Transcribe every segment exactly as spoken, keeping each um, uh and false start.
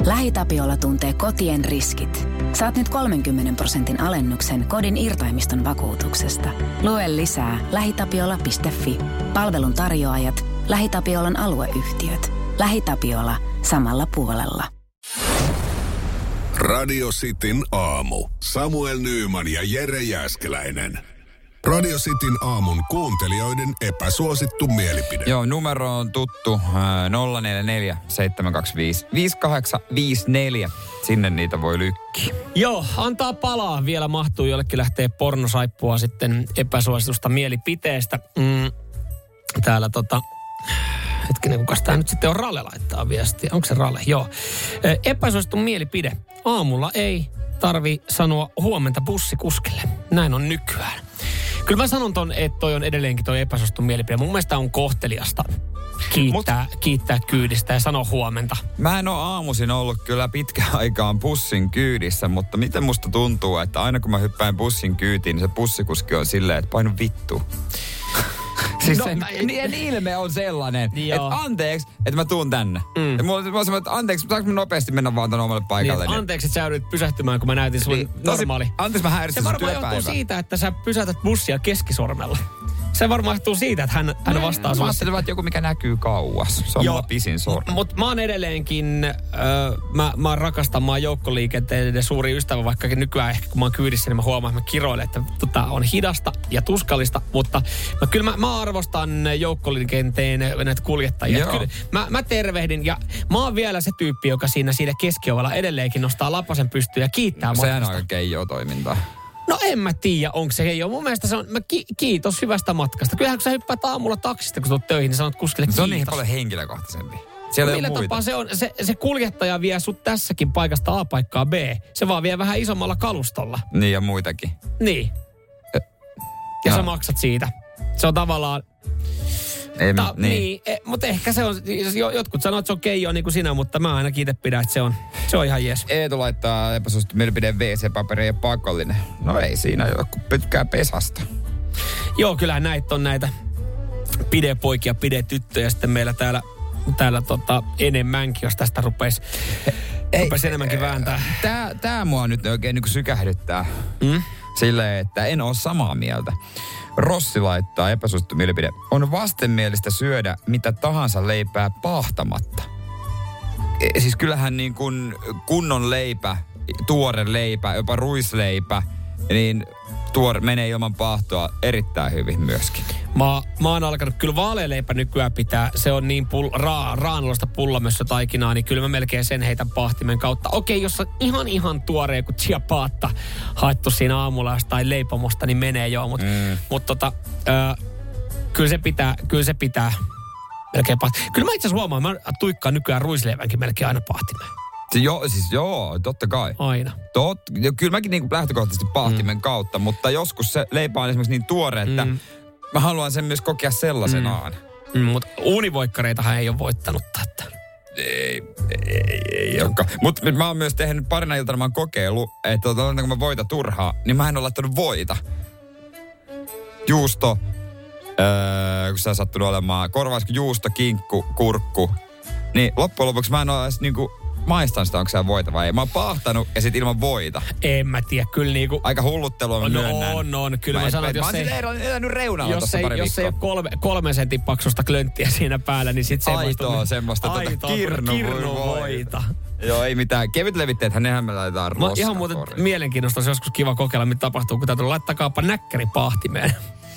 LähiTapiola tuntee kotien riskit. Saat nyt kolmenkymmenen prosentin alennuksen kodin irtaimiston vakuutuksesta. Lue lisää lähitapiola piste fi. Palvelun tarjoajat, LähiTapiolan alueyhtiöt. LähiTapiola samalla puolella. Radio Cityn aamu. Samuel Nyyman ja Jere Jääskeläinen. Radio Cityn aamun kuuntelijoiden epäsuosittu mielipide. Joo, numero on tuttu. nolla neljä neljä seitsemän kaksi viisi viisi kahdeksan viisi neljä. Sinne niitä voi lykkiä. Joo, antaa palaa. Vielä mahtuu jollekin lähtee pornosaippua sitten epäsuositusta mielipiteestä. Mm, täällä tota... Hetkinen, kukas tää nyt sitten on? Ralle laittaa viestiä. Onko se Ralle? Joo. Epäsuosittu mielipide. Aamulla ei tarvi sanoa huomenta bussikuskille. Näin on nykyään. Kyllä mä sanon ton, että toi on edelleenkin toi epäsuosittu mielipide. Mun mielestä on kohteliasta kiittää, Mut, kiittää kyydistä ja sanoa huomenta. Mä en ole aamuisin ollut kyllä pitkään aikaan bussin kyydissä, mutta miten musta tuntuu, että aina kun mä hyppään bussin kyytiin, niin se bussikuski on silleen, että painu vittu. Siis no, sen, mä, en, ilme on sellainen, että anteeksi, että mä tuun tänne. Mm. Ja mulla, mulla on semmoinen, että anteeksi, saanko mä nopeasti mennä vaan tuonne omalle paikalle? Niin, anteeksi, että sä joudut pysähtymään, kun mä näytin sun niin, normaali. Tosi, anteeksi, mä häiritsin sun työpäivää. Se varmaan johtuu siitä, että sä pysäytät bussia keskisormella. Se varmaan johtuu siitä, että hän, hän vastaa sulle. Mä ajattelin, että joku mikä näkyy kauas. Se on mulla pisin sormi. Mutta mä oon edelleenkin, äh, mä, mä rakastan, mä oon joukkoliikenteiden suuri ystävä, vaikkakin nykyään ehkä kun mä oon kyydissä, niin mä huomaan, että mä kiroilen, että tota, on hidasta ja tuskallista. Mutta mä, kyllä mä, mä arvostan joukkoliikenteen näitä kuljettajia. Kyllä, mä, mä tervehdin ja mä oon vielä se tyyppi, joka siinä, siinä keskiovalla edelleenkin nostaa lapasen pystyyn ja kiittää no, matkasta. Sehän on aika keijoo toimintaa. No en mä tiedä, onko se ei ole. Mun mielestä se on, mä ki- kiitos hyvästä matkasta. Kyllähän kun sä hyppäät aamulla taksista, kun tulet töihin, niin sanot kuskille kiitos. Se on niin paljon henkilökohtaisempi. Siellä no, millä tapaa se on? Se, se kuljettaja vie sut tässäkin paikasta A paikkaa B. Se vaan vie vähän isommalla kalustolla. Niin ja muitakin. Niin. Ja no. Sä maksat siitä. Se on tavallaan... Ei, Ta, niin. niin e, mutta ehkä se on, jotkut sanoo, että se on keijoa niin kuin sinä, mutta mä ainakin itse pidän, että se on, se on ihan jees. Eetu laittaa epäsuosittu mielipide W C-paperi ja pakollinen. No ei siinä joku pitkää pesasta. Joo, kyllähän näitä on näitä pidepoikia, pidetyttöjä sitten meillä täällä, täällä tota, enemmänkin, jos tästä rupeisi rupes enemmänkin vääntää. Tää, tää mua nyt oikein niin kuin sykähdyttää. Mm? Silleen, että en ole samaa mieltä. Rossi laittaa epäsuosittu mielipide. On vastenmielistä syödä mitä tahansa leipää paahtamatta. E, siis kyllähän niin kuin kunnon leipä, tuore leipä, jopa ruisleipä, niin tuore menee ilman paahtoa erittäin hyvin myöskin. Mä, mä oon alkanut, kyllä vaalealeipä nykyään pitää, se on niin pull, ra, raanalosta pullamössö taikinaa, niin kyllä mä melkein sen heitän paahtimen kautta. Okei, jos on ihan ihan tuore joku ciabatta haettu siinä aamulla tai leipomosta, niin menee joo, mutta mm. mut tota, ö, kyllä se pitää, kyllä se pitää melkein paahtimen. Kyllä mä itse asiassa huomaan, mä tuikkaan nykyään ruisleivänkin melkein aina paahtimeen. Joo, siis joo, totta kai. Aina. Tot, kyllä mäkin niin kuin lähtökohtaisesti paahtimen mm. kautta, mutta joskus se leipä on esimerkiksi niin tuore, että mm. mä haluan sen myös kokea sellaisenaan. Mm. Mm, mutta uunivoikkareitahan ei ole voittanut tätä. Ei, ei, ei olekaan. Mutta mä oon myös tehnyt parina iltana, mä oon kokeillut, että kun mä voita turhaa, niin mä en ole laittanut voita. Juusto, öö, kun se on sattunut olemaan, korvaisiko juusto, kinkku, kurkku. Niin loppujen lopuksi mä en ole edes niinku maistan sitä, onko se voita vai ei. Mä oon paahtanut ja sit ilman voita. En mä tiedä, kyllä niinku... Aika hulluttelua mä no, myönnän. On, on. Kyllä mä, mä sanon, että jos ei... Mä elänyt reunalla jos tossa ei, pari jos viikkoa. ei ole kolme, kolmen sentin paksusta klönttiä siinä päällä, niin sit semmoista... Aitoa semmoista aitoa, tota kirnuvoita. Joo, ei mitään. Kevyt levitteethän, nehän me laitetaan roskakoriin. Ihan muuten mielenkiinnosta, olisi joskus kiva kokeilla, mitä tapahtuu, kun tää tulee laittakaapa näkkäri paahtimeen.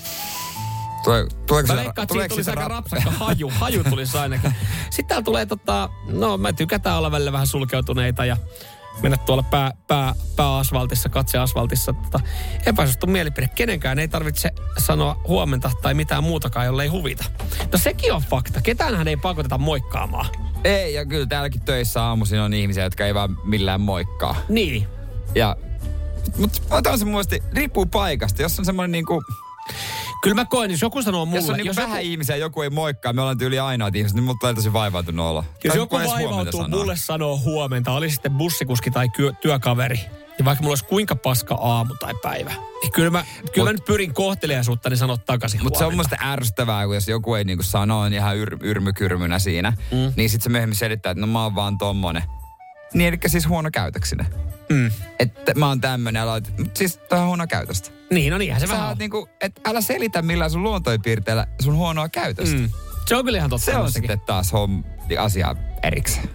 Tule, tuleeko mä veikkaan, että siitä tulisi aika rapsakka haju. Haju tulisi ainakin. Sitten täällä tulee tota, no mä tykätään olla välillä vähän sulkeutuneita ja mennä tuolla pää, pää, pääasfaltissa, katseasfaltissa. Tota, epäsuosittu mielipide. Kenenkään ei tarvitse sanoa huomenta tai mitään muutakaan, jollei huvita. No sekin on fakta. Ketäänhän ei pakoteta moikkaamaan. Ei, ja kyllä täälläkin töissä aamuisin on ihmisiä, jotka ei vaan millään moikkaa. Niin. Ja, mutta otan se muasti, riippuu paikasta. Jos on semmoinen niinku... Kyllä mä koen, jos joku sanoo mulle... Jos on niin jos vähän joku... ihmisiä, joku ei moikkaa, me ollaan tyyli ainoat ihmiset, niin mulla tulee tosi vaivautunut olla. Jos tai joku vaivautuu mulle sanoo huomenta, oli sitten bussikuski tai kyö, työkaveri, niin vaikka mulla olisi kuinka paska aamu tai päivä, niin kyllä mä, kyllä Mut, mä nyt pyrin kohteliaisuutta, niin sanot takaisin Mutta se on musta ärsyttävää, kun jos joku ei niinku sano, on ihan yr, yrmykyrmynä siinä, mm. niin sit se myöhemmin selittää, että no mä oon vaan tommonen. Niin, eli siis huono käytöksinen. Mm. Että mä oon tämmönen ja laitat, mutta siis tää on huono käytöstä. Niin, no niinhän se Sä vähän on. Niinku, että älä selitä millään sun luontoipiirteellä sun huonoa käytöstä. Mm. Se on kyllä ihan totta. Se on sitten taas homm, asia erikseen.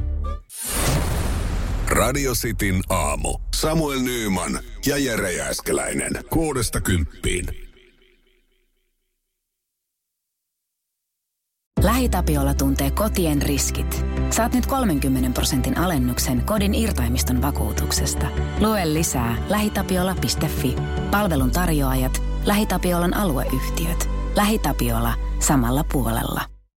Radio Cityn aamu. Samuel Nyyman ja Jere Jääskeläinen. Kuudesta kymppiin. LähiTapiola tuntee kotien riskit. Saat nyt kolmenkymmenen prosentin alennuksen kodin irtaimiston vakuutuksesta. Lue lisää lähitapiola piste fi. Palvelun tarjoajat, LähiTapiolan alueyhtiöt. LähiTapiola samalla puolella.